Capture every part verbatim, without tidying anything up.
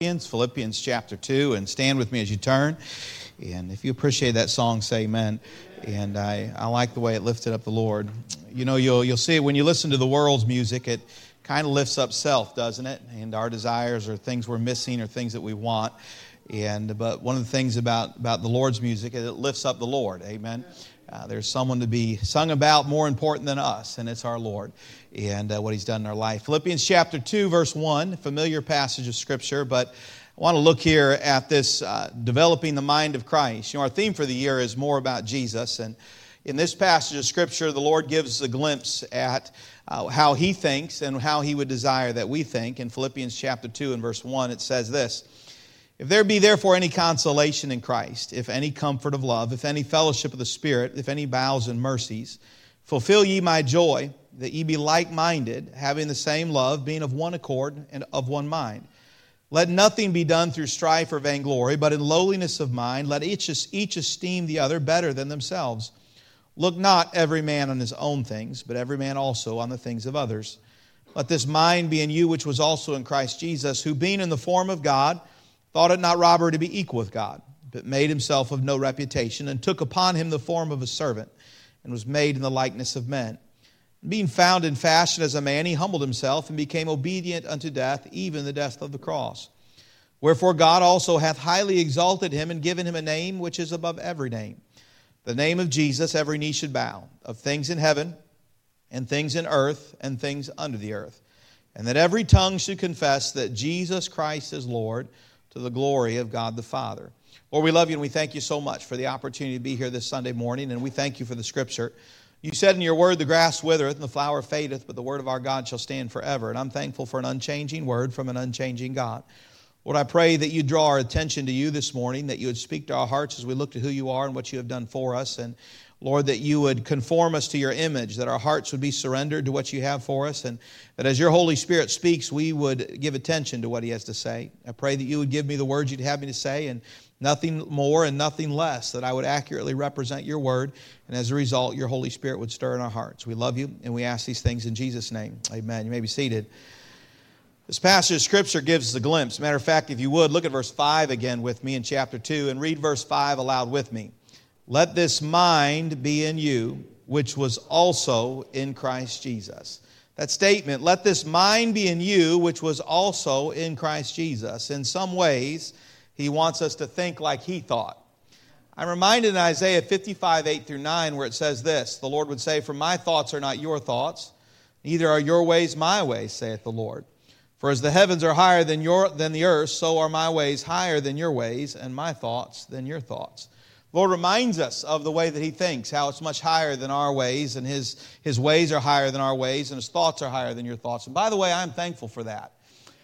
Philippians, Philippians chapter two, and stand with me as you turn. And if you appreciate that song, say amen. And I, I like the way it lifted up the Lord. You know, you'll you'll see when you listen to the world's music, it kind of lifts up self, doesn't it? And our desires or things we're missing or things that we want. And but one of the things about, about the Lord's music is it lifts up the Lord. Amen. Uh, there's someone to be sung about more important than us, and it's our Lord and uh, what He's done in our life. Philippians chapter two, verse one, familiar passage of Scripture, but I want to look here at this uh, developing the mind of Christ. You know, our theme for the year is more about Jesus, and in this passage of Scripture, the Lord gives a glimpse at uh, how He thinks and how He would desire that we think. In Philippians chapter two and verse one, it says this: "If there be therefore any consolation in Christ, if any comfort of love, if any fellowship of the Spirit, if any bowels and mercies, fulfill ye my joy, that ye be like-minded, having the same love, being of one accord and of one mind. Let nothing be done through strife or vainglory, but in lowliness of mind, let each, each esteem the other better than themselves. Look not every man on his own things, but every man also on the things of others. Let this mind be in you, which was also in Christ Jesus, who being in the form of God, thought it not robbery to be equal with God, but made himself of no reputation, and took upon him the form of a servant, and was made in the likeness of men. And being found in fashion as a man, he humbled himself, and became obedient unto death, even the death of the cross. Wherefore God also hath highly exalted him, and given him a name which is above every name. The name of Jesus every knee should bow, of things in heaven, and things in earth, and things under the earth. And that every tongue should confess that Jesus Christ is Lord, to the glory of God the Father." Lord, we love you and we thank you so much for the opportunity to be here this Sunday morning, and we thank you for the Scripture. You said in your word, the grass withereth and the flower fadeth, but the word of our God shall stand forever. And I'm thankful for an unchanging word from an unchanging God. Lord, I pray that you draw our attention to you this morning, that you would speak to our hearts as we look to who you are and what you have done for us. And Lord, that you would conform us to your image, that our hearts would be surrendered to what you have for us, and that as your Holy Spirit speaks, we would give attention to what he has to say. I pray that you would give me the words you'd have me to say, and nothing more and nothing less, that I would accurately represent your word, and as a result, your Holy Spirit would stir in our hearts. We love you, and we ask these things in Jesus' name. Amen. You may be seated. This passage of Scripture gives us a glimpse. Matter of fact, if you would, look at verse five again with me in chapter two, and read verse five aloud with me. "Let this mind be in you, which was also in Christ Jesus." That statement, "Let this mind be in you, which was also in Christ Jesus." In some ways, he wants us to think like he thought. I'm reminded in Isaiah fifty-five, eight through nine, where it says this. The Lord would say, "For my thoughts are not your thoughts, neither are your ways my ways, saith the Lord. For as the heavens are higher than your than the earth, so are my ways higher than your ways, and my thoughts than your thoughts." The Lord reminds us of the way that he thinks, how it's much higher than our ways, and his, his ways are higher than our ways, and his thoughts are higher than your thoughts. And by the way, I'm thankful for that.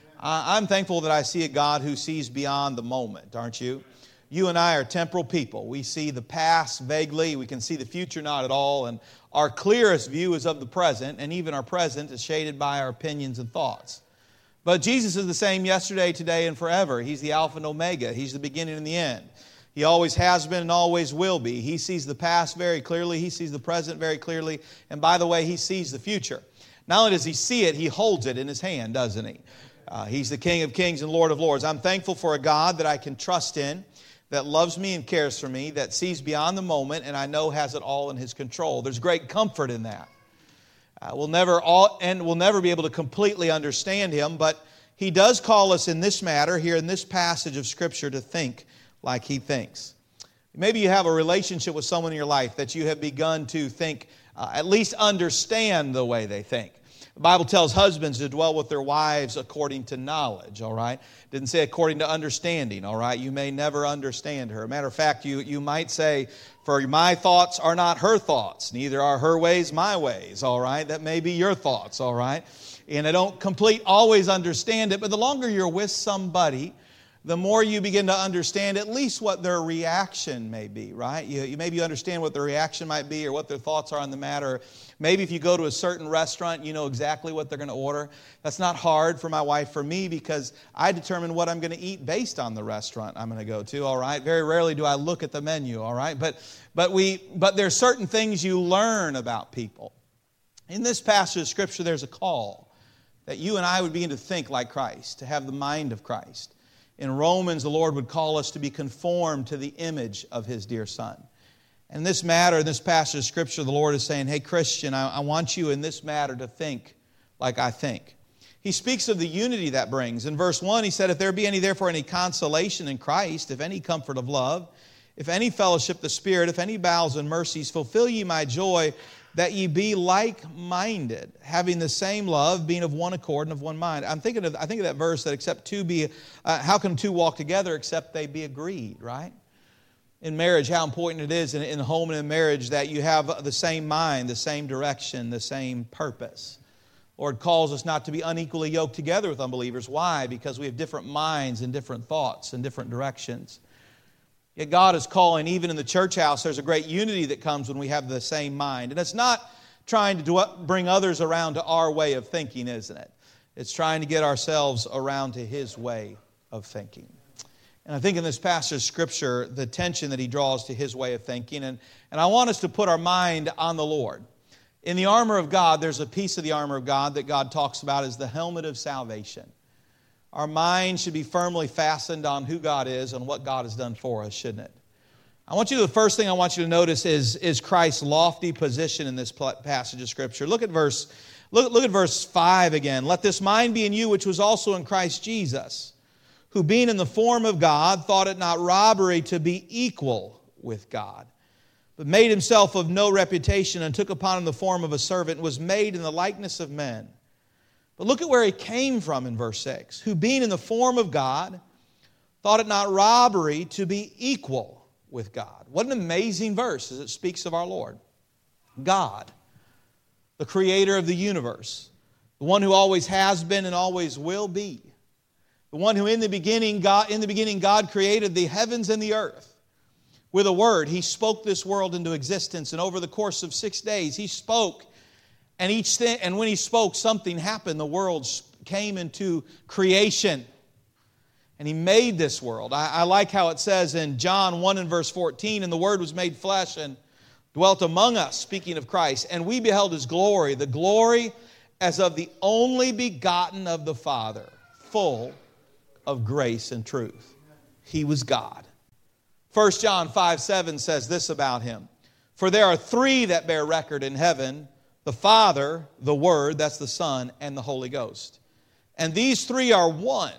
I'm thankful that I see a God who sees beyond the moment, aren't you? You and I are temporal people. We see the past vaguely. We can see the future not at all. And our clearest view is of the present, and even our present is shaded by our opinions and thoughts. But Jesus is the same yesterday, today, and forever. He's the Alpha and Omega. He's the beginning and the end. He always has been and always will be. He sees the past very clearly. He sees the present very clearly. And by the way, he sees the future. Not only does he see it, he holds it in his hand, doesn't he? Uh, he's the King of kings and Lord of lords. I'm thankful for a God that I can trust in, that loves me and cares for me, that sees beyond the moment, and I know has it all in his control. There's great comfort in that. Uh, we'll never all, and we'll never be able to completely understand him, but he does call us in this matter, here in this passage of Scripture, to think like he thinks. Maybe you have a relationship with someone in your life that you have begun to think, uh, at least understand the way they think. The Bible tells husbands to dwell with their wives according to knowledge, all right? It didn't say according to understanding, all right? You may never understand her. Matter of fact, you, you might say, "For my thoughts are not her thoughts, neither are her ways my ways," all right? That may be your thoughts, all right? And I don't complete always understand it, but the longer you're with somebody, the more you begin to understand at least what their reaction may be, right? You, you maybe you understand what their reaction might be or what their thoughts are on the matter. Maybe if you go to a certain restaurant, you know exactly what they're going to order. That's not hard for my wife, for me, because I determine what I'm going to eat based on the restaurant I'm going to go to, all right? Very rarely do I look at the menu, all right? But, but, we, but there's certain things you learn about people. In this passage of Scripture, there's a call that you and I would begin to think like Christ, to have the mind of Christ. In Romans, the Lord would call us to be conformed to the image of His dear Son. And in this matter, in this passage of Scripture, the Lord is saying, hey, Christian, I, I want you in this matter to think like I think. He speaks of the unity that brings. In verse one, he said, if there be any, therefore, any consolation in Christ, if any comfort of love, if any fellowship of the Spirit, if any bowels and mercies, fulfill ye my joy, that ye be like-minded, having the same love, being of one accord and of one mind. I'm thinking of, I think of that verse that except two be, uh, how can two walk together except they be agreed, right? In marriage, how important it is in, in home and in marriage that you have the same mind, the same direction, the same purpose. Lord calls us not to be unequally yoked together with unbelievers. Why? Because we have different minds and different thoughts and different directions. Yet God is calling, even in the church house, there's a great unity that comes when we have the same mind. And it's not trying to do, bring others around to our way of thinking, isn't it? It's trying to get ourselves around to His way of thinking. And I think in this passage of Scripture, the attention that he draws to His way of thinking. And, and I want us to put our mind on the Lord. In the armor of God, there's a piece of the armor of God that God talks about as the helmet of salvation. Our mind should be firmly fastened on who God is and what God has done for us, shouldn't it? I want you to, the first thing I want you to notice is, is Christ's lofty position in this passage of Scripture. Look at verse, look, look at verse five again. Let this mind be in you, which was also in Christ Jesus, who being in the form of God, thought it not robbery to be equal with God, but made himself of no reputation, and took upon him the form of a servant, and was made in the likeness of men. But look at where he came from in verse six. Who being in the form of God, thought it not robbery to be equal with God. What an amazing verse as it speaks of our Lord. God, the creator of the universe, the one who always has been and always will be, the one who in the beginning God, in the beginning God created the heavens and the earth. With a word, He spoke this world into existence, and over the course of six days, He spoke, and each thing, and when He spoke, something happened. The world came into creation, and He made this world. I, I like how it says in John one and verse fourteen, and the Word was made flesh and dwelt among us, speaking of Christ, and we beheld His glory, the glory as of the only begotten of the Father, full of grace and truth. He was God. First John five seven says this about Him. For there are three that bear record in heaven, the Father, the Word, that's the Son, and the Holy Ghost. And these three are one.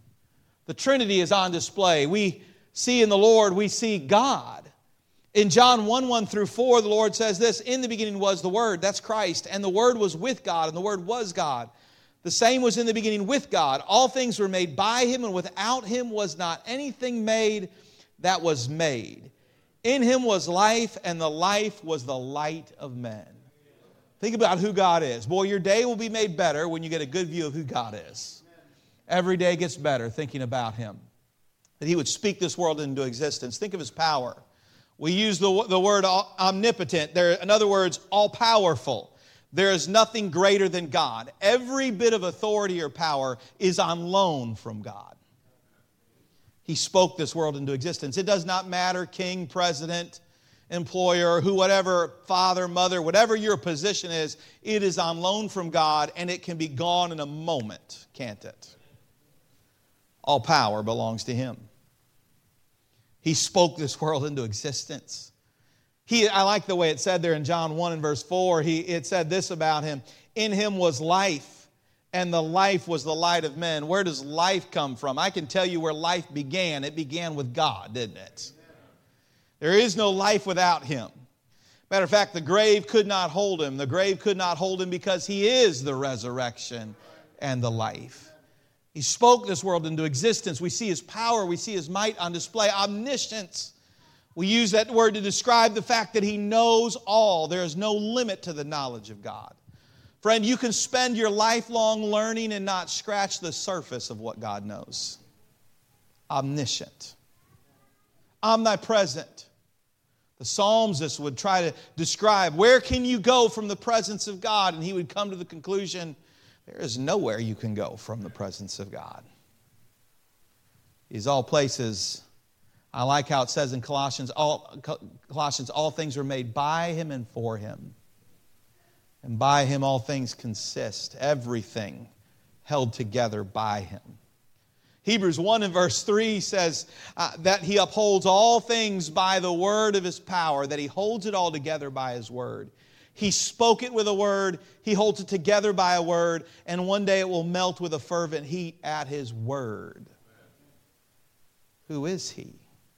The Trinity is on display. We see in the Lord, we see God. In John one, one through four, the Lord says this, in the beginning was the Word, that's Christ, and the Word was with God, and the Word was God. The same was in the beginning with God. All things were made by Him, and without Him was not anything made that was made. In Him was life, and the life was the light of men. Think about who God is. Boy, your day will be made better when you get a good view of who God is. Every day gets better thinking about Him. That He would speak this world into existence. Think of His power. We use the, the word omnipotent. There, in other words, all-powerful. There is nothing greater than God. Every bit of authority or power is on loan from God. He spoke this world into existence. It does not matter, king, president, employer, who, whatever, father, mother, whatever your position is, it is on loan from God, and it can be gone in a moment, can't it? All power belongs to Him. He spoke this world into existence. He, I like the way it said there in John one and verse four, he, it said this about Him, in Him was life, and the life was the light of men. Where does life come from? I can tell you where life began. It began with God, didn't it? There is no life without Him. Matter of fact, the grave could not hold Him. The grave could not hold Him because He is the resurrection and the life. He spoke this world into existence. We see His power. We see His might on display. Omniscience. We use that word to describe the fact that He knows all. There is no limit to the knowledge of God. Friend, you can spend your lifelong learning and not scratch the surface of what God knows. Omniscient. Omnipresent. The psalmist would try to describe, where can you go from the presence of God? And he would come to the conclusion, there is nowhere you can go from the presence of God. He's all places. I like how it says in Colossians, all, Colossians, all things are made by Him and for Him. And by Him all things consist, everything held together by Him. Hebrews one and verse three says uh, that He upholds all things by the word of His power, that He holds it all together by His word. He spoke it with a word, He holds it together by a word, and one day it will melt with a fervent heat at His word. Who is He?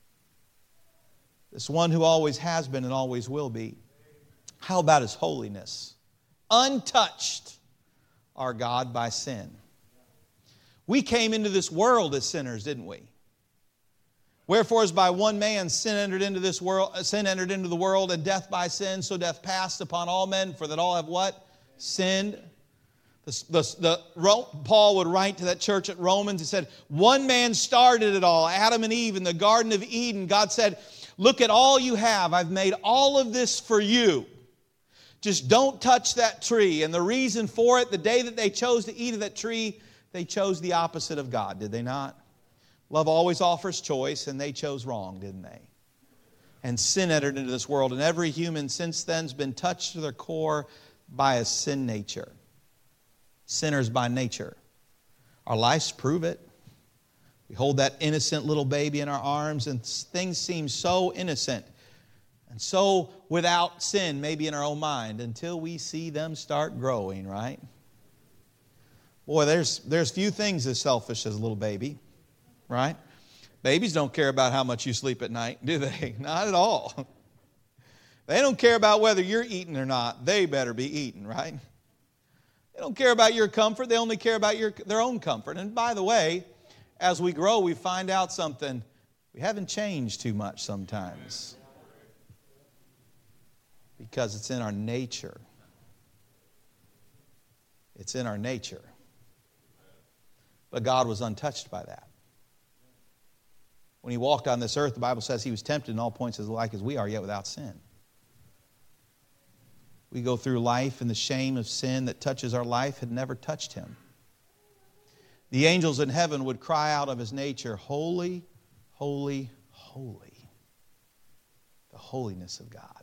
This one who always has been and always will be. How about His holiness? Untouched our God by sin. We came into this world as sinners, didn't we? Wherefore, as by one man sin entered into this world, sin entered into the world, and death by sin, so death passed upon all men, for that all have what? Sinned. The, the, the, Paul would write to that church at Romans. He said, one man started it all, Adam and Eve in the Garden of Eden. God said, look at all you have. I've made all of this for you. Just don't touch that tree. And the reason for it, the day that they chose to eat of that tree, they chose the opposite of God, did they not? Love always offers choice, and they chose wrong, didn't they? And sin entered into this world, and every human since then has been touched to their core by a sin nature. Sinners by nature. Our lives prove it. We hold that innocent little baby in our arms, and things seem so innocent and so without sin, maybe in our own mind, until we see them start growing, right? Boy, there's there's few things as selfish as a little baby, right? Babies don't care about how much you sleep at night, do they? Not at all. They don't care about whether you're eating or not. They better be eating, right? They don't care about your comfort. They only care about your their own comfort. And by the way, as we grow, we find out something. We haven't changed too much sometimes. Because it's in our nature. It's in our nature. But God was untouched by that. When He walked on this earth, the Bible says He was tempted in all points as like as we are, yet without sin. We go through life, and the shame of sin that touches our life had never touched Him. The angels in heaven would cry out of His nature, holy, holy, holy. The holiness of God.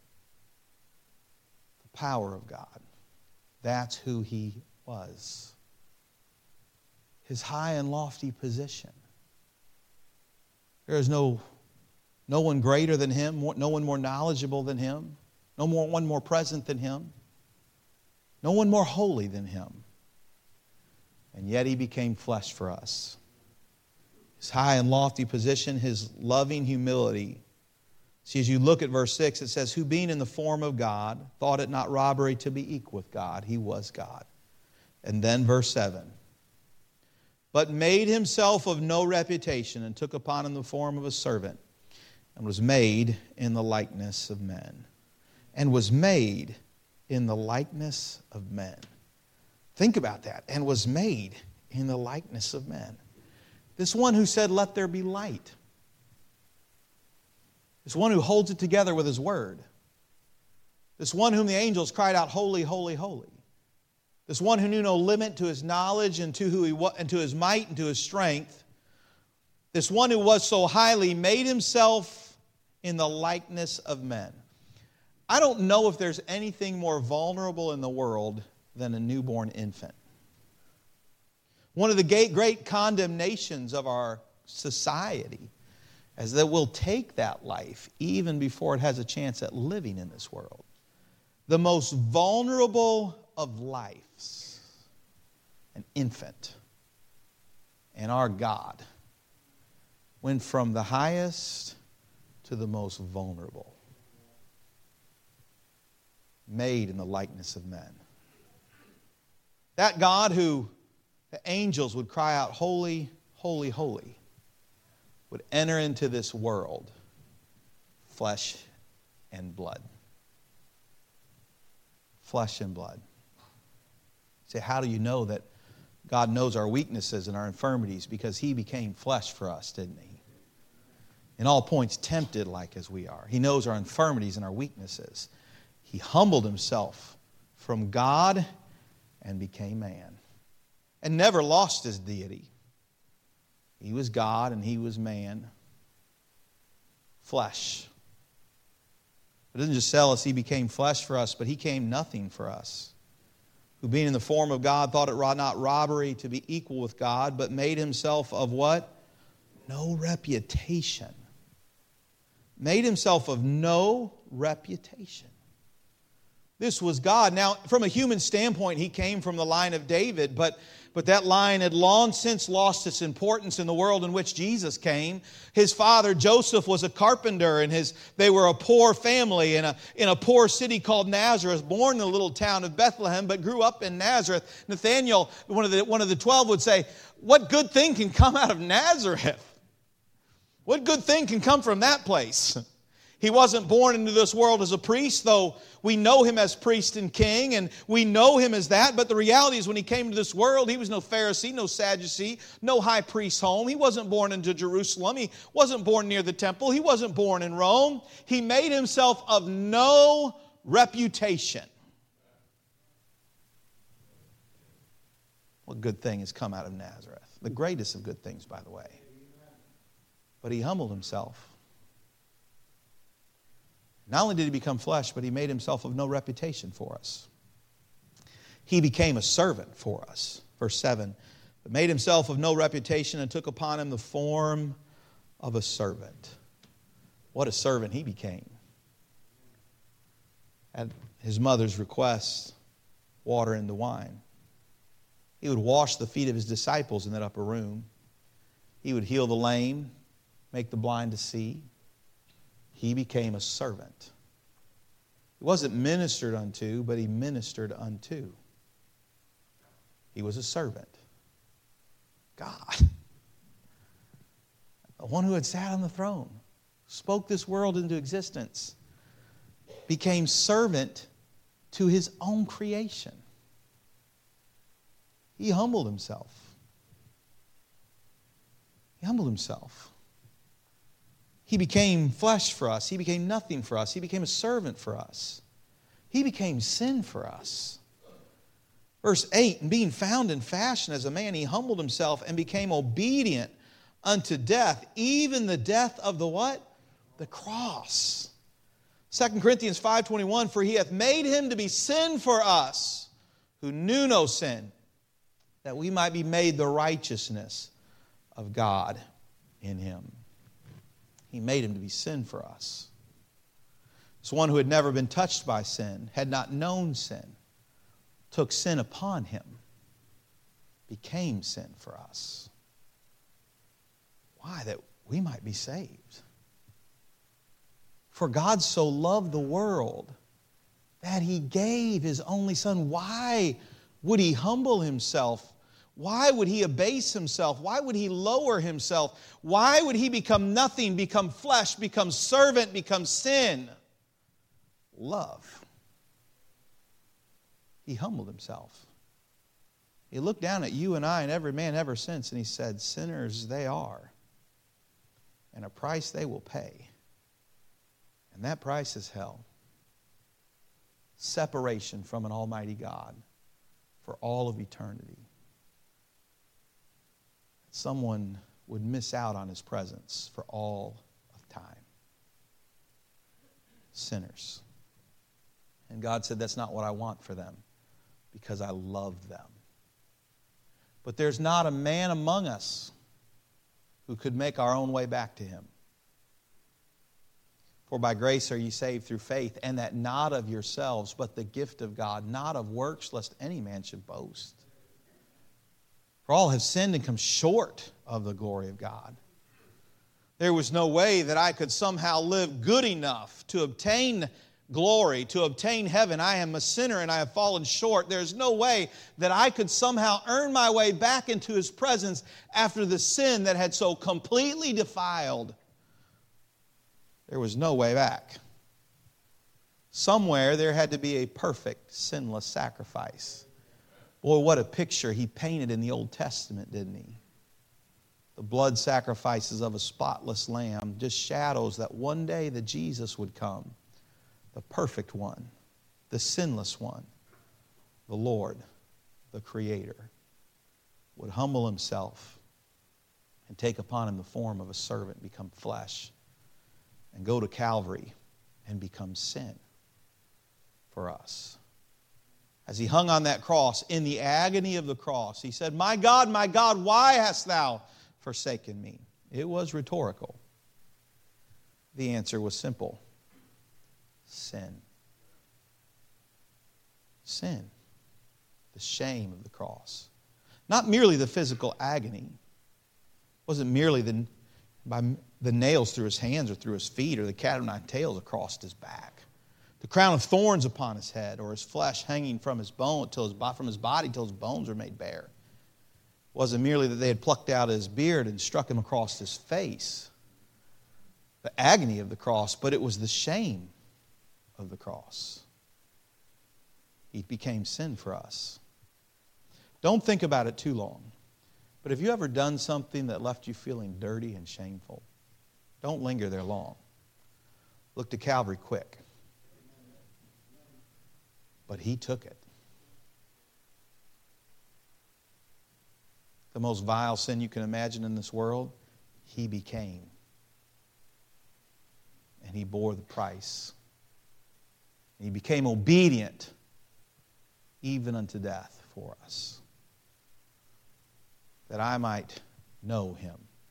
The power of God. That's who He was. His high and lofty position. There is no, no one greater than Him, no one more knowledgeable than Him, no more, one more present than Him, no one more holy than Him. And yet He became flesh for us. His high and lofty position, His loving humility. See, as you look at verse six, it says, who being in the form of God, thought it not robbery to be equal with God. He was God. And then verse seven. But made Himself of no reputation, and took upon Him the form of a servant, and was made in the likeness of men. And was made in the likeness of men. Think about that. And was made in the likeness of men. This one who said, let there be light. This one who holds it together with His word. This one whom the angels cried out, holy, holy, holy. This one who knew no limit to His knowledge and to who he was, and to His might and to His strength. This one who was so highly made Himself in the likeness of men. I don't know if there's anything more vulnerable in the world than a newborn infant. One of the great condemnations of our society is that we'll take that life even before it has a chance at living in this world. The most vulnerable of lives, an infant, and our God went from the highest to the most vulnerable, made in the likeness of men. That God who the angels would cry out, holy, holy, holy, would enter into this world, flesh and blood. Flesh and blood. Say, how do you know that God knows our weaknesses and our infirmities? Because He became flesh for us, didn't He? In all points tempted like as we are. He knows our infirmities and our weaknesses. He humbled Himself from God and became man. And never lost His deity. He was God and He was man. Flesh. It doesn't just tell us He became flesh for us, but He came nothing for us. who being in the form of God thought it not robbery to be equal with God, but made himself of what? No reputation. Made himself of no reputation. This was God. Now, from a human standpoint, he came from the line of David, but, but that line had long since lost its importance in the world in which Jesus came. His father, Joseph, was a carpenter, and his, they were a poor family in a, in a poor city called Nazareth, born in the little town of Bethlehem, but grew up in Nazareth. Nathanael, one of the, one of the twelve, would say, "What good thing can come out of Nazareth? What good thing can come from that place?" He wasn't born into this world as a priest, though we know him as priest and king, and we know him as that. But the reality is when he came into this world, he was no Pharisee, no Sadducee, no high priest's home. He wasn't born into Jerusalem. He wasn't born near the temple. He wasn't born in Rome. He made himself of no reputation. What good thing has come out of Nazareth? The greatest of good things, by the way. But he humbled himself. Not only did he become flesh, but he made himself of no reputation for us. He became a servant for us. Verse seven, but made himself of no reputation and took upon him the form of a servant. What a servant he became. At his mother's request, water into wine. He would wash the feet of his disciples in that upper room. He would heal the lame, make the blind to see. He became a servant. He wasn't ministered unto, but he ministered unto. He was a servant. God, the one who had sat on the throne, spoke this world into existence, became servant to his own creation. He humbled himself. He humbled himself. He became flesh for us. He became nothing for us. He became a servant for us. He became sin for us. Verse eight, and being found in fashion as a man, he humbled himself and became obedient unto death, even the death of the what? The cross. Second Corinthians five twenty-one, for he hath made him to be sin for us, who knew no sin, that we might be made the righteousness of God in him. He made him to be sin for us. It's one who had never been touched by sin, had not known sin, took sin upon him, became sin for us. Why? That we might be saved. For God so loved the world that he gave his only Son. Why would he humble himself? Why would he abase himself? Why would he lower himself? Why would he become nothing, become flesh, become servant, become sin? Love. He humbled himself. He looked down at you and I and every man ever since, and he said, sinners they are, and a price they will pay. And that price is hell. Separation from an almighty God for all of eternity. Someone would miss out on his presence for all of time. Sinners. And God said, that's not what I want for them, because I love them. But there's not a man among us who could make our own way back to him. For by grace are ye saved through faith, and that not of yourselves, but the gift of God, not of works, lest any man should boast. For all have sinned and come short of the glory of God. There was no way that I could somehow live good enough to obtain glory, to obtain heaven. I am a sinner and I have fallen short. There's no way that I could somehow earn my way back into his presence after the sin that had so completely defiled. There was no way back. Somewhere there had to be a perfect, sinless sacrifice. Boy, what a picture he painted in the Old Testament, didn't he? The blood sacrifices of a spotless lamb, just shadows that one day that Jesus would come, the perfect one, the sinless one, the Lord, the Creator, would humble himself and take upon him the form of a servant, become flesh, and go to Calvary and become sin for us. As he hung on that cross, in the agony of the cross, he said, "My God, my God, why hast thou forsaken me?" It was rhetorical. The answer was simple. Sin. Sin. The shame of the cross. Not merely the physical agony. It wasn't merely the, by the nails through his hands or through his feet or the cat o' nine tails across his back. The crown of thorns upon his head, or his flesh hanging from his bone till his, from his body till his bones were made bare. It wasn't merely that they had plucked out his beard and struck him across his face. The agony of the cross, but it was the shame of the cross. He became sin for us. Don't think about it too long. But have you ever done something that left you feeling dirty and shameful? Don't linger there long. Look to Calvary quick. But he took it. The most vile sin you can imagine in this world, he became. And he bore the price. He became obedient even unto death for us, that I might know him.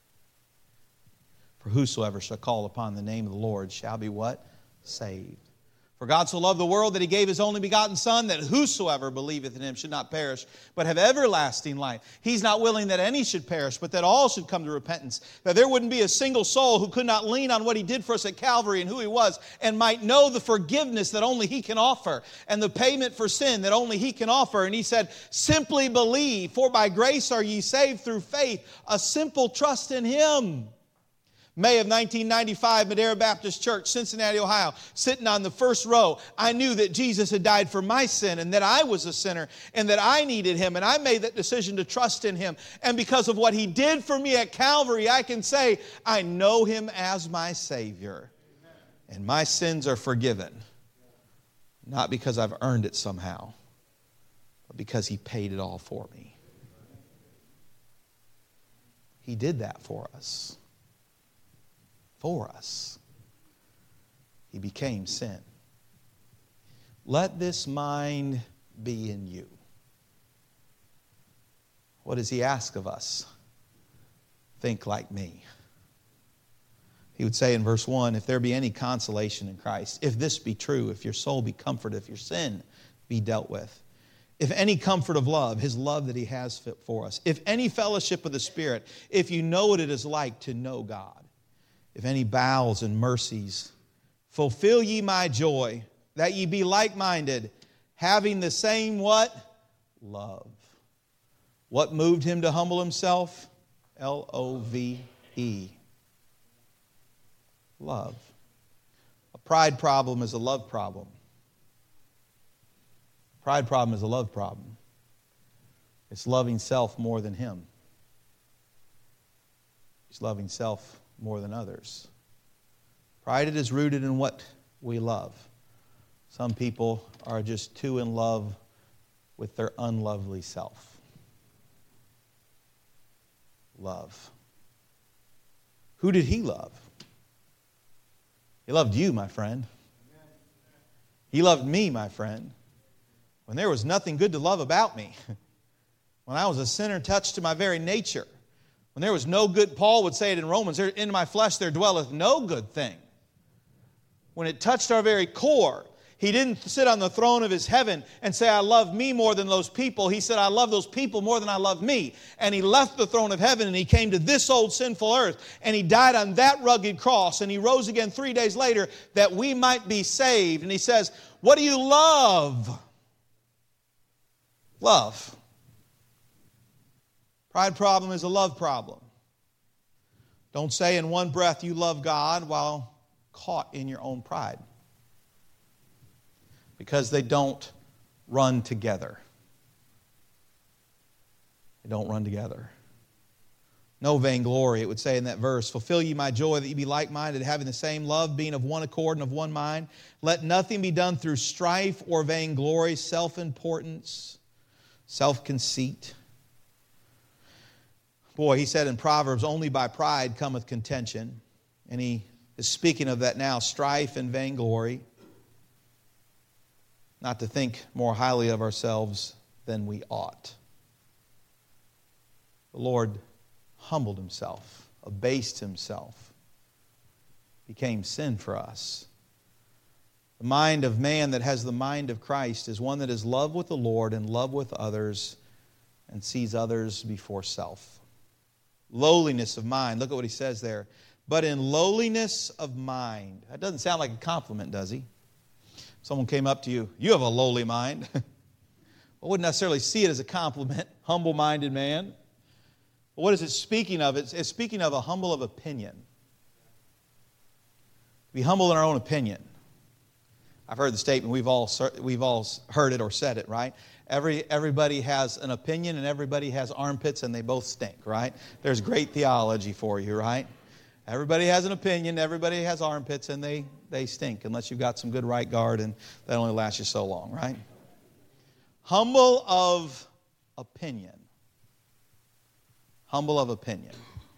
For whosoever shall call upon the name of the Lord shall be what? Saved. For God so loved the world that he gave his only begotten Son, that whosoever believeth in him should not perish, but have everlasting life. He's not willing that any should perish, but that all should come to repentance. That there wouldn't be a single soul who could not lean on what he did for us at Calvary and who he was, and might know the forgiveness that only he can offer, and the payment for sin that only he can offer. And he said, simply believe, for by grace are ye saved through faith, a simple trust in him. May of nineteen ninety-five, Madera Baptist Church, Cincinnati, Ohio, sitting on the first row. I knew that Jesus had died for my sin and that I was a sinner and that I needed him. And I made that decision to trust in him. And because of what he did for me at Calvary, I can say, I know him as my Savior. And my sins are forgiven. Not because I've earned it somehow, but because he paid it all for me. He did that for us. For us. He became sin. Let this mind be in you. What does he ask of us? Think like me. He would say in verse one, if there be any consolation in Christ, if this be true, if your soul be comforted, if your sin be dealt with, if any comfort of love, his love that he has for us, if any fellowship of the Spirit, if you know what it is like to know God, if any bowels and mercies, fulfill ye my joy, that ye be like-minded, having the same what? Love. What moved him to humble himself? L O V E. Love. A pride problem is a love problem. A pride problem is a love problem. It's loving self more than him. It's loving self more than others. Pride is rooted in what we love. Some people are just too in love with their unlovely self. Love. Who did he love? He loved you, my friend. He loved me, my friend, when there was nothing good to love about me. When I was a sinner touched to my very nature. When there was no good, Paul would say it in Romans, in my flesh there dwelleth no good thing. When it touched our very core, he didn't sit on the throne of his heaven and say, I love me more than those people. He said, I love those people more than I love me. And he left the throne of heaven and he came to this old sinful earth. And he died on that rugged cross. And he rose again three days later that we might be saved. And he says, what do you love? Love. Pride problem is a love problem. Don't say in one breath you love God while caught in your own pride. Because they don't run together. They don't run together. No vainglory, it would say in that verse, fulfill ye my joy that ye be like-minded, having the same love, being of one accord and of one mind. Let nothing be done through strife or vainglory, self-importance, self-conceit. Boy, he said in Proverbs, only by pride cometh contention. And he is speaking of that now, strife and vainglory. not to think more highly of ourselves than we ought. The Lord humbled himself, abased himself, became sin for us. The mind of man that has the mind of Christ is one that is love with the Lord and love with others and sees others before self. Lowliness of mind. Look at what he says there. But in lowliness of mind. That doesn't sound like a compliment, does he? Someone came up to you, you have a lowly mind. I wouldn't necessarily see it as a compliment, humble-minded man. But what is it speaking of? It's, it's speaking of a humble of opinion. Be humble in our own opinion. I've heard the statement, we've all we've all heard it or said it, right? Every Everybody has an opinion and everybody has armpits and they both stink, right? There's great theology for you, right? Everybody has an opinion, everybody has armpits and they, they stink unless you've got some good right guard, and that only lasts you so long, right? Humble of opinion. Humble of opinion.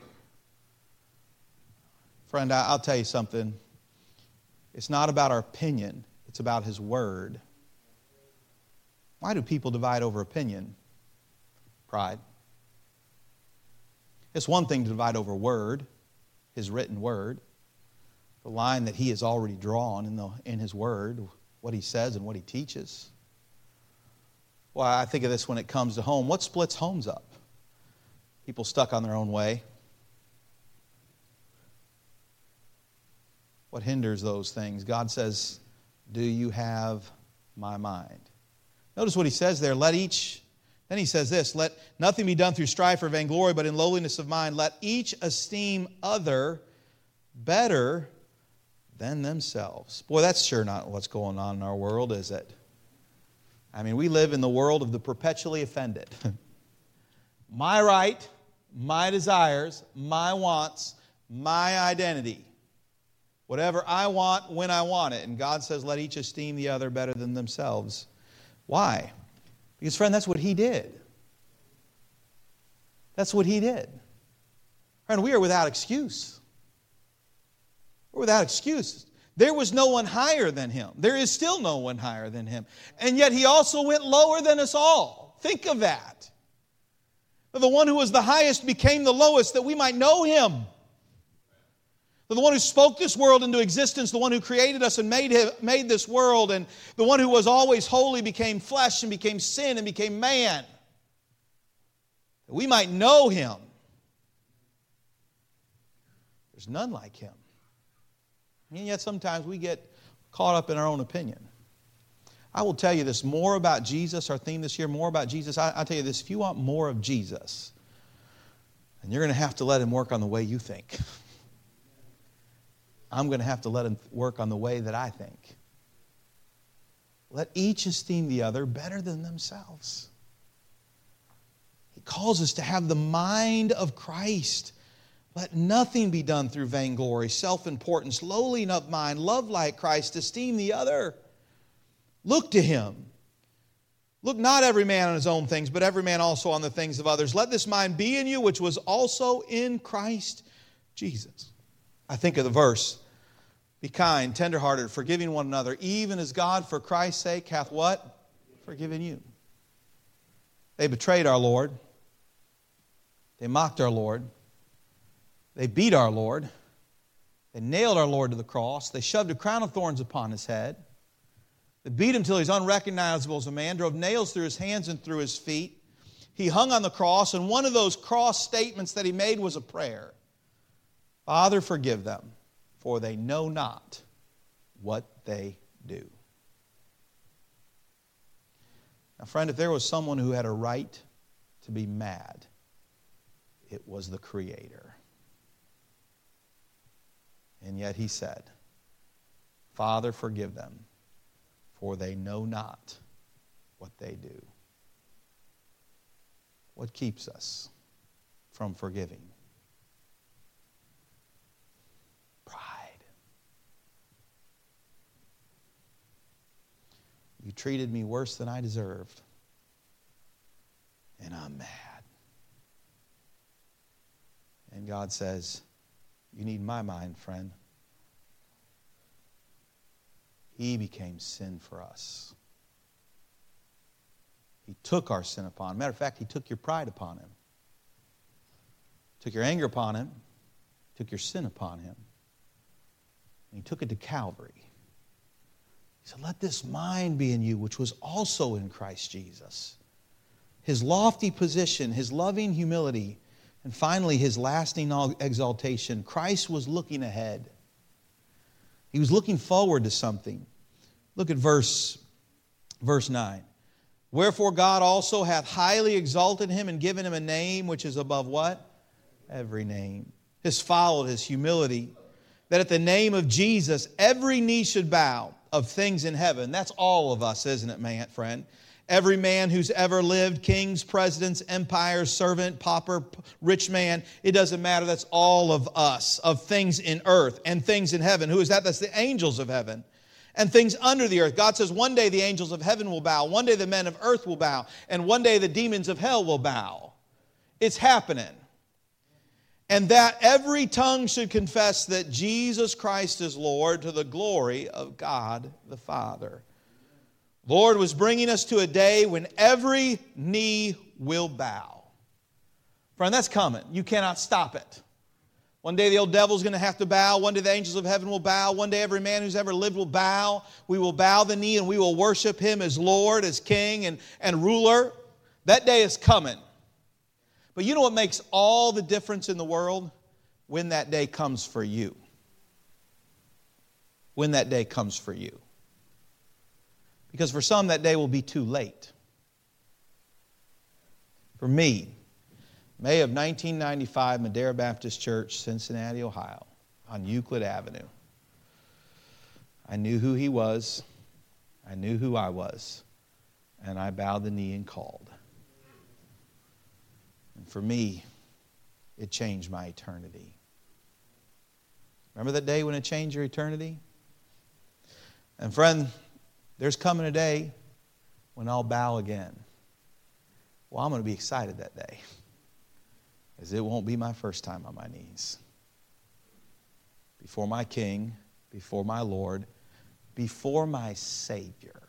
Friend, I'll tell you something. It's not about our opinion. It's about His Word. Why do people divide over opinion? Pride. It's one thing to divide over Word, His written Word, the line that He has already drawn in, the, in His Word, what He says and what He teaches. Well, I think of this when it comes to home. What splits homes up? People stuck on their own way. What hinders those things? God says, do you have my mind? Notice what He says there. Let each, then He says this, let nothing be done through strife or vainglory, but in lowliness of mind. Let each esteem other better than themselves. Boy, that's sure not what's going on in our world, is it? I mean, we live in the world of the perpetually offended. My right, my desires, my wants, my identity. Whatever I want, when I want it. And God says, let each esteem the other better than themselves. Why? Because, friend, that's what He did. That's what He did. Friend, we are without excuse. We're without excuse. There was no one higher than Him. There is still no one higher than Him. And yet He also went lower than us all. Think of that. The one who was the highest became the lowest that we might know Him. The one who spoke this world into existence, the one who created us and made, him, made this world, and the one who was always holy became flesh and became sin and became man. That we might know Him. There's none like Him. And yet sometimes we get caught up in our own opinion. I will tell you this, more about Jesus, our theme this year, more about Jesus. I, I'll tell you this, if you want more of Jesus, then you're going to have to let Him work on the way you think. I'm going to have to let Him work on the way that I think. Let each esteem the other better than themselves. He calls us to have the mind of Christ. Let nothing be done through vainglory, self-importance, lowly of mind, love like Christ, esteem the other. Look to Him. Look not every man on his own things, but every man also on the things of others. Let this mind be in you, which was also in Christ Jesus. I think of the verse, be kind, tenderhearted, forgiving one another, even as God for Christ's sake hath what? Forgiven you. They betrayed our Lord. They mocked our Lord. They beat our Lord. They nailed our Lord to the cross. They shoved a crown of thorns upon His head. They beat Him till He's unrecognizable as a man, drove nails through His hands and through His feet. He hung on the cross, and one of those cross statements that He made was a prayer. Father, forgive them, for they know not what they do. Now, friend, if there was someone who had a right to be mad, it was the Creator. And yet He said, Father, forgive them, for they know not what they do. What keeps us from forgiving? You treated me worse than I deserved. And I'm mad. And God says, you need my mind, friend. He became sin for us. He took our sin upon him. Matter of fact, he took your pride upon him. Took your anger upon him. Took your sin upon him. And he took it to Calvary. He said, let this mind be in you, which was also in Christ Jesus. His lofty position, his loving humility, and finally his lasting exaltation. Christ was looking ahead. He was looking forward to something. Look at verse, verse nine. Wherefore God also hath highly exalted him and given him a name which is above what? Every name. Has followed his humility, that at the name of Jesus every knee should bow, of things in heaven. That's all of us, isn't it, man, friend? Every man who's ever lived, kings, presidents, empires, servant, pauper, rich man, it doesn't matter. That's all of us, of things in earth and things in heaven. Who is that? That's the angels of heaven. And things under the earth. God says one day the angels of heaven will bow. One day the men of earth will bow. And one day the demons of hell will bow. It's happening. And that every tongue should confess that Jesus Christ is Lord, to the glory of God the Father. Lord was bringing us to a day when every knee will bow. Friend, that's coming. You cannot stop it. One day the old devil's going to have to bow. One day the angels of heaven will bow. One day every man who's ever lived will bow. We will bow the knee and we will worship him as Lord, as King and, and ruler. That day is coming. But you know what makes all the difference in the world? When that day comes for you. When that day comes for you. Because for some that day will be too late. For me, May of nineteen ninety-five, Madera Baptist Church, Cincinnati, Ohio, on Euclid Avenue. I knew who he was. I knew who I was. And I bowed the knee and called. And for me, it changed my eternity. Remember that day when it changed your eternity? And friend, there's coming a day when I'll bow again. Well, I'm going to be excited that day, as it won't be my first time on my knees. Before my King, before my Lord, before my Savior.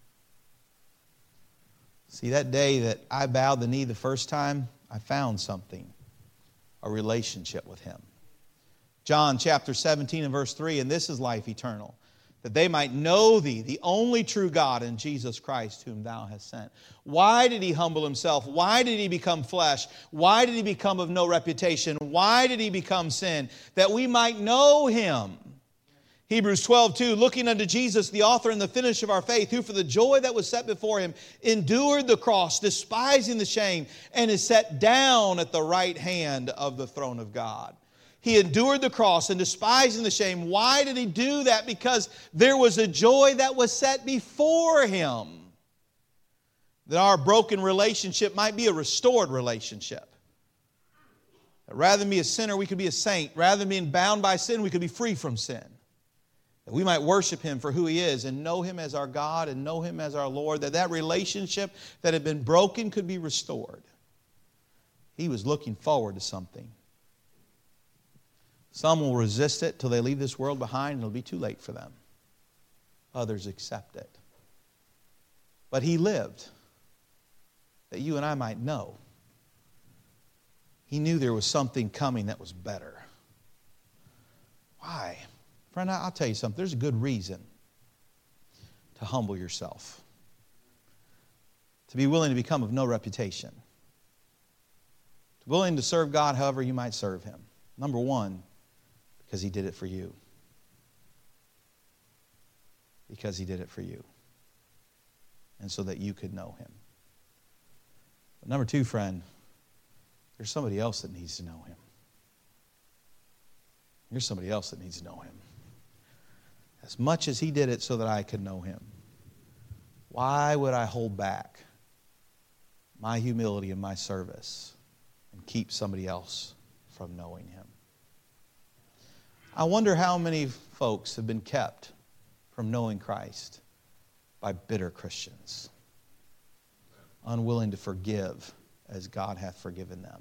See, that day that I bowed the knee the first time, I found something, a relationship with him. John chapter seventeen and verse three, and this is life eternal, that they might know thee, the only true God, and Jesus Christ, whom thou hast sent. Why did he humble himself? Why did he become flesh? Why did he become of no reputation? Why did he become sin? That we might know him. Hebrews twelve two, looking unto Jesus, the author and the finisher of our faith, who for the joy that was set before him endured the cross, despising the shame, and is set down at the right hand of the throne of God. He endured the cross and despising the shame. Why did he do that? Because there was a joy that was set before him. That our broken relationship might be a restored relationship. That rather than be a sinner, we could be a saint. Rather than being bound by sin, we could be free from sin. That we might worship him for who he is and know him as our God and know him as our Lord. That that relationship that had been broken could be restored. He was looking forward to something. Some will resist it till they leave this world behind and it'll be too late for them. Others accept it. But he lived that you and I might know. He knew there was something coming that was better. Why? Friend, I'll tell you something. There's a good reason to humble yourself. To be willing to become of no reputation. To be willing to serve God however you might serve him. Number one, because he did it for you. Because he did it for you. And so that you could know him. But number two, friend, there's somebody else that needs to know him. There's somebody else that needs to know him. As much as he did it so that I could know him, why would I hold back my humility and my service and keep somebody else from knowing him? I wonder how many folks have been kept from knowing Christ by bitter Christians, unwilling to forgive as God hath forgiven them,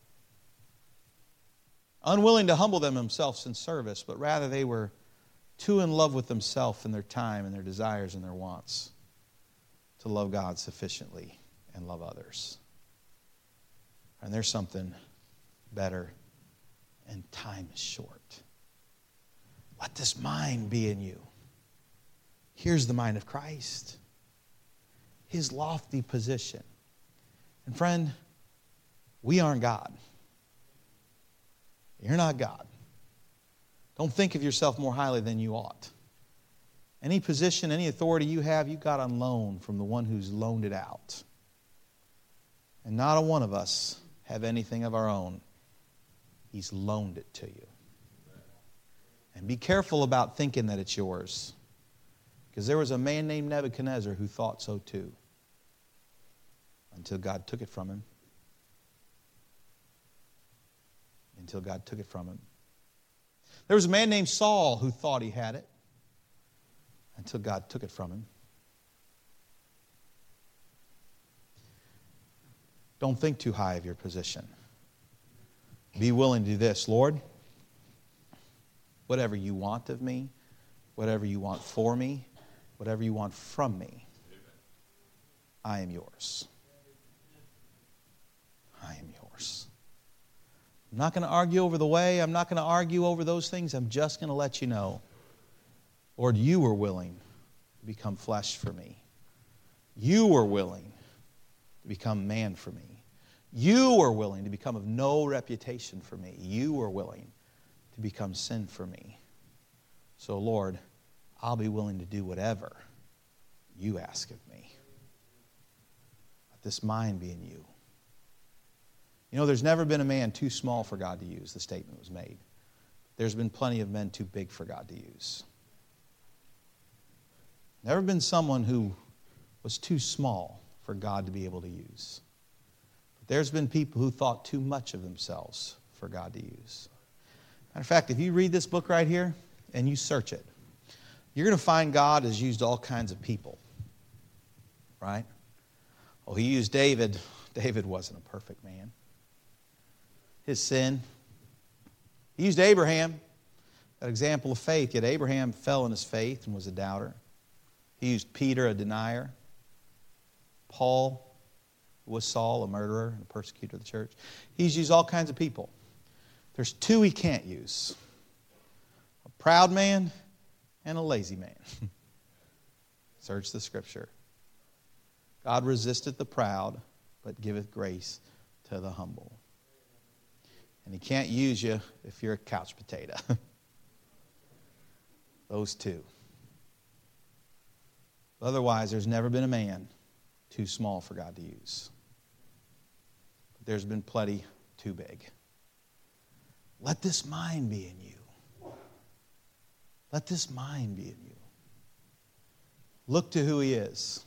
unwilling to humble them themselves in service, but rather they were too in love with themselves and their time and their desires and their wants to love God sufficiently and love others. And there's something better, and time is short. Let this mind be in you. Here's the mind of Christ. His lofty position. And friend, we aren't God. You're not God. Don't think of yourself more highly than you ought. Any position, any authority you have, you got on loan from the one who's loaned it out. And not a one of us have anything of our own. He's loaned it to you. And be careful about thinking that it's yours. Because there was a man named Nebuchadnezzar who thought so too. Until God took it from him. Until God took it from him. There was a man named Saul who thought he had it. Until God took it from him. Don't think too high of your position. Be willing to do this. Lord, whatever you want of me, whatever you want for me, whatever you want from me, I am yours. I am yours. I'm not going to argue over the way. I'm not going to argue over those things. I'm just going to let you know, Lord, you were willing to become flesh for me. You were willing to become man for me. You were willing to become of no reputation for me. You were willing to become sin for me. So, Lord, I'll be willing to do whatever you ask of me. Let this mind be in you. You know, there's never been a man too small for God to use, the statement was made. There's been plenty of men too big for God to use. Never been someone who was too small for God to be able to use. But there's been people who thought too much of themselves for God to use. Matter of fact, if you read this book right here and you search it, you're going to find God has used all kinds of people. Right? Oh, he used David. David wasn't a perfect man. His sin. He used Abraham, that example of faith. Yet Abraham fell in his faith and was a doubter. He used Peter, a denier. Paul was Saul, a murderer and a persecutor of the church. He's used all kinds of people. There's two he can't use. A proud man and a lazy man. Search the Scripture. God resisteth the proud, but giveth grace to the humble. And he can't use you if you're a couch potato. Those two. Otherwise, there's never been a man too small for God to use. But there's been plenty too big. Let this mind be in you. Let this mind be in you. Look to who he is.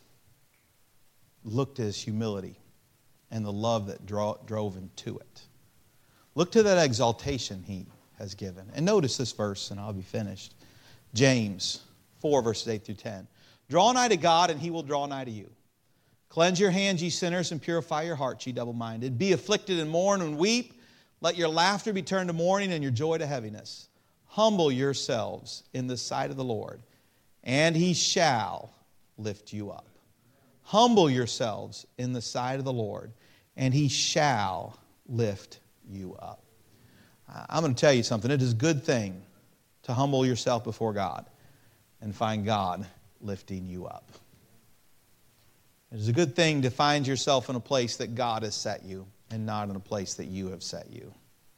Look to his humility and the love that draw, drove him to it. Look to that exaltation he has given. And notice this verse, and I'll be finished. James four, verses eight through ten. Draw nigh to God, and he will draw nigh to you. Cleanse your hands, ye sinners, and purify your hearts, ye double-minded. Be afflicted and mourn and weep. Let your laughter be turned to mourning and your joy to heaviness. Humble yourselves in the sight of the Lord, and he shall lift you up. Humble yourselves in the sight of the Lord, and he shall lift you up. I'm going to tell you something. It is a good thing to humble yourself before God and find God lifting you up. It is a good thing to find yourself in a place that God has set you and not in a place that you have set you,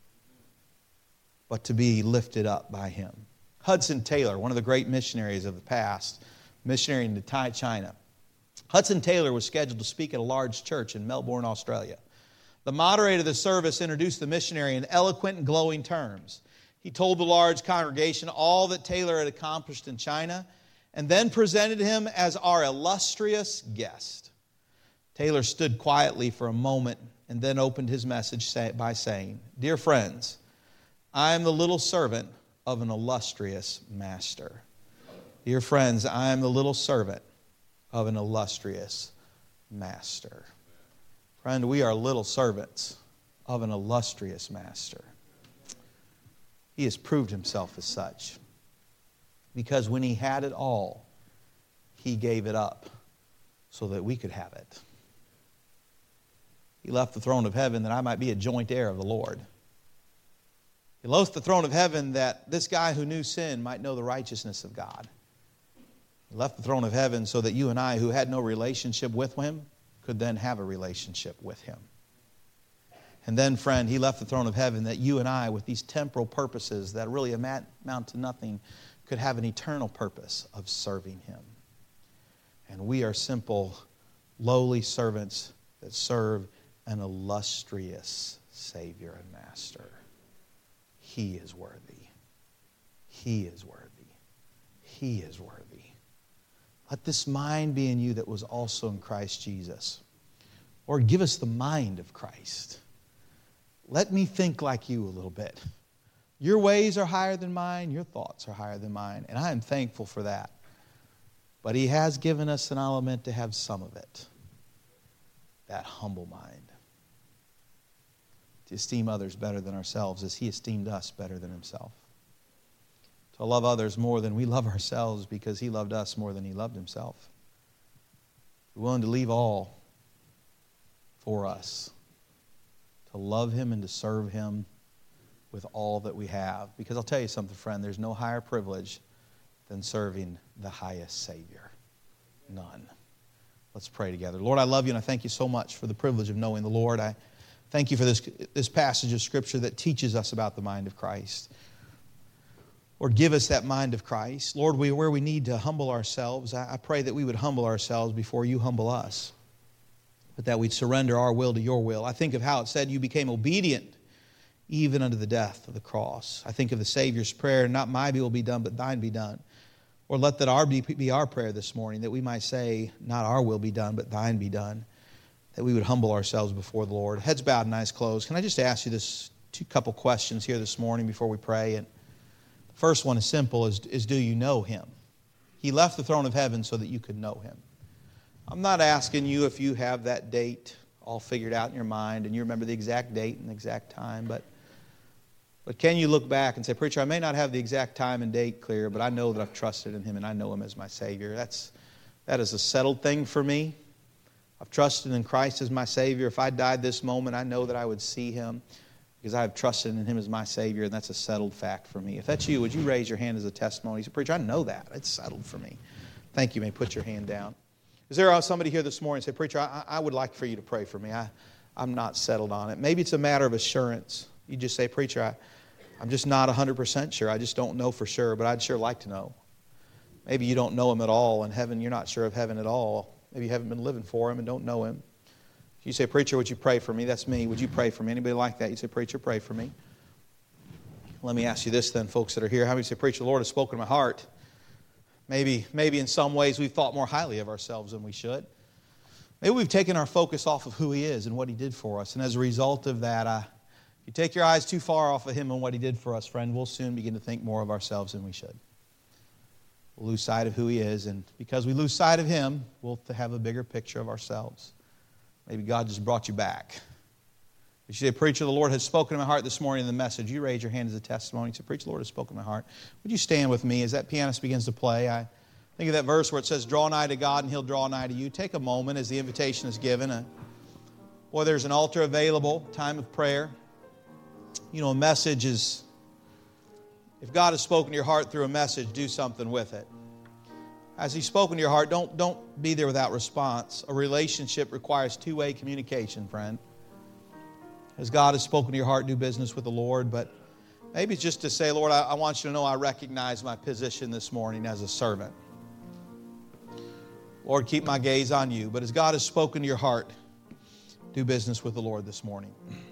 but to be lifted up by him. Hudson Taylor, one of the great missionaries of the past, missionary into Thai China. Hudson Taylor was scheduled to speak at a large church in Melbourne, Australia. The moderator of the service introduced the missionary in eloquent and glowing terms. He told the large congregation all that Taylor had accomplished in China and then presented him as our illustrious guest. Taylor stood quietly for a moment and then opened his message by saying, "Dear friends, I am the little servant of an illustrious master." Dear friends, I am the little servant of an illustrious master. Friend, we are little servants of an illustrious master. He has proved himself as such. Because when he had it all, he gave it up so that we could have it. He left the throne of heaven that I might be a joint heir of the Lord. He left the throne of heaven that this guy who knew sin might know the righteousness of God. He left the throne of heaven so that you and I, who had no relationship with Him, could then have a relationship with Him. And then, friend, He left the throne of heaven that you and I, with these temporal purposes that really amount to nothing, could have an eternal purpose of serving Him. And we are simple, lowly servants that serve an illustrious Savior and Master. He is worthy. He is worthy. He is worthy. Let this mind be in you that was also in Christ Jesus. Lord, give us the mind of Christ. Let me think like you a little bit. Your ways are higher than mine. Your thoughts are higher than mine. And I am thankful for that. But He has given us an element to have some of it. That humble mind. To esteem others better than ourselves as He esteemed us better than Himself. To love others more than we love ourselves because He loved us more than He loved Himself. We're willing to leave all for us. To love Him and to serve Him with all that we have. Because I'll tell you something, friend, there's no higher privilege than serving the highest Savior. None. Let's pray together. Lord, I love You and I thank You so much for the privilege of knowing the Lord. I thank You for this, this passage of Scripture that teaches us about the mind of Christ. Lord, give us that mind of Christ. Lord, we, where we need to humble ourselves, I, I pray that we would humble ourselves before You humble us. But that we'd surrender our will to Your will. I think of how it said You became obedient even unto the death of the cross. I think of the Savior's prayer, not my will be done, but Thine be done. Or let that our be our prayer this morning, that we might say, not our will be done, but Thine be done. That we would humble ourselves before the Lord. Heads bowed and eyes closed. Can I just ask you this two couple questions here this morning before we pray? And the first one is simple, is, is do you know Him? He left the throne of heaven so that you could know Him. I'm not asking you if you have that date all figured out in your mind and you remember the exact date and the exact time, but But can you look back and say, preacher, I may not have the exact time and date clear, but I know that I've trusted in Him and I know Him as my Savior. That's, that is a settled thing for me. I've trusted in Christ as my Savior. If I died this moment, I know that I would see Him because I have trusted in Him as my Savior, and that's a settled fact for me. If that's you, would you raise your hand as a testimony? You say, preacher, I know that. It's settled for me. Thank you. You may put your hand down. Is there somebody here this morning who say, preacher, I, I would like for you to pray for me. I, I'm not settled on it. Maybe it's a matter of assurance. You just say, preacher, I, I'm just not one hundred percent sure. I just don't know for sure, but I'd sure like to know. Maybe you don't know Him at all. In heaven, you're not sure of heaven at all. Maybe you haven't been living for Him and don't know Him. You say, preacher, would you pray for me? That's me. Would you pray for me? Anybody like that? You say, preacher, pray for me. Let me ask you this then, folks that are here. How many say, preacher, the Lord has spoken to my heart? Maybe, maybe in some ways we've thought more highly of ourselves than we should. Maybe we've taken our focus off of who He is and what He did for us. And as a result of that, I, if you take your eyes too far off of Him and what He did for us, friend, we'll soon begin to think more of ourselves than we should. We'll lose sight of who He is. And because we lose sight of Him, we'll have a bigger picture of ourselves. Maybe God just brought you back. If you say, preacher, the Lord has spoken to my heart this morning in the message, you raise your hand as a testimony. You say, preacher, the Lord has spoken to my heart. Would you stand with me as that pianist begins to play? I think of that verse where it says, draw nigh to God and He'll draw nigh to you. Take a moment as the invitation is given. Uh, boy, there's an altar available, time of prayer. You know, a message is, if God has spoken to your heart through a message, do something with it. As He's spoken to your heart, don't, don't be there without response. A relationship requires two-way communication, friend. As God has spoken to your heart, do business with the Lord. But maybe it's just to say, Lord, I, I want you to know I recognize my position this morning as a servant. Lord, keep my gaze on You. But as God has spoken to your heart, do business with the Lord this morning.